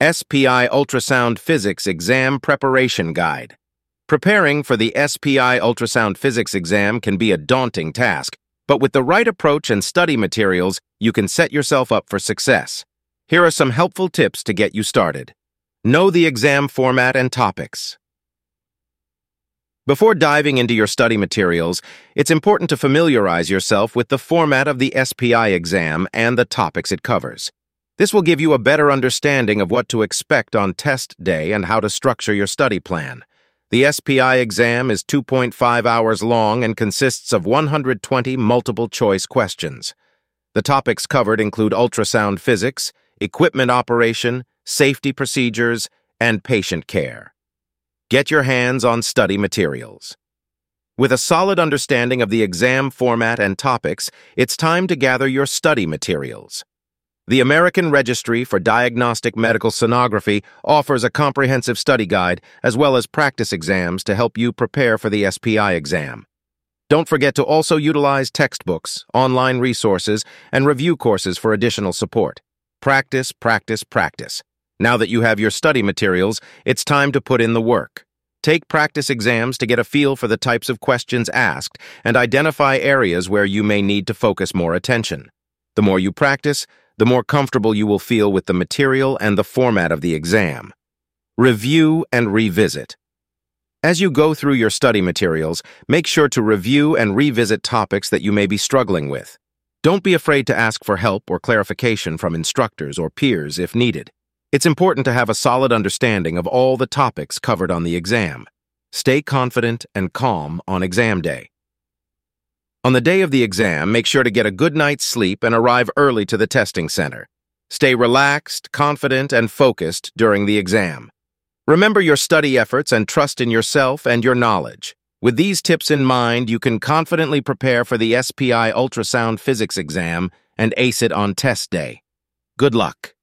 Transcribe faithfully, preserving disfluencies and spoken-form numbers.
S P I Ultrasound Physics Exam Preparation Guide. Preparing for the S P I Ultrasound Physics exam can be a daunting task, but with the right approach and study materials, you can set yourself up for success. Here are some helpful tips to get you started. Know the exam format and topics. Before diving into your study materials, it's important to familiarize yourself with the format of the S P I exam and the topics it covers. This will give you a better understanding of what to expect on test day and how to structure your study plan. The S P I exam is two point five hours long and consists of one hundred twenty multiple-choice questions. The topics covered include ultrasound physics, equipment operation, safety procedures, and patient care. Get your hands on study materials. With a solid understanding of the exam format and topics, it's time to gather your study materials. The American Registry for Diagnostic Medical Sonography offers a comprehensive study guide as well as practice exams to help you prepare for the S P I exam. Don't forget to also utilize textbooks, online resources, and review courses for additional support. Practice, practice, practice. Now that you have your study materials, it's time to put in the work. Take practice exams to get a feel for the types of questions asked and identify areas where you may need to focus more attention. The more you practice, the more comfortable you will feel with the material and the format of the exam. Review and revisit. As you go through your study materials, make sure to review and revisit topics that you may be struggling with. Don't be afraid to ask for help or clarification from instructors or peers if needed. It's important to have a solid understanding of all the topics covered on the exam. Stay confident and calm on exam day. On the day of the exam, make sure to get a good night's sleep and arrive early to the testing center. Stay relaxed, confident, and focused during the exam. Remember your study efforts and trust in yourself and your knowledge. With these tips in mind, you can confidently prepare for the S P I Ultrasound Physics exam and ace it on test day. Good luck.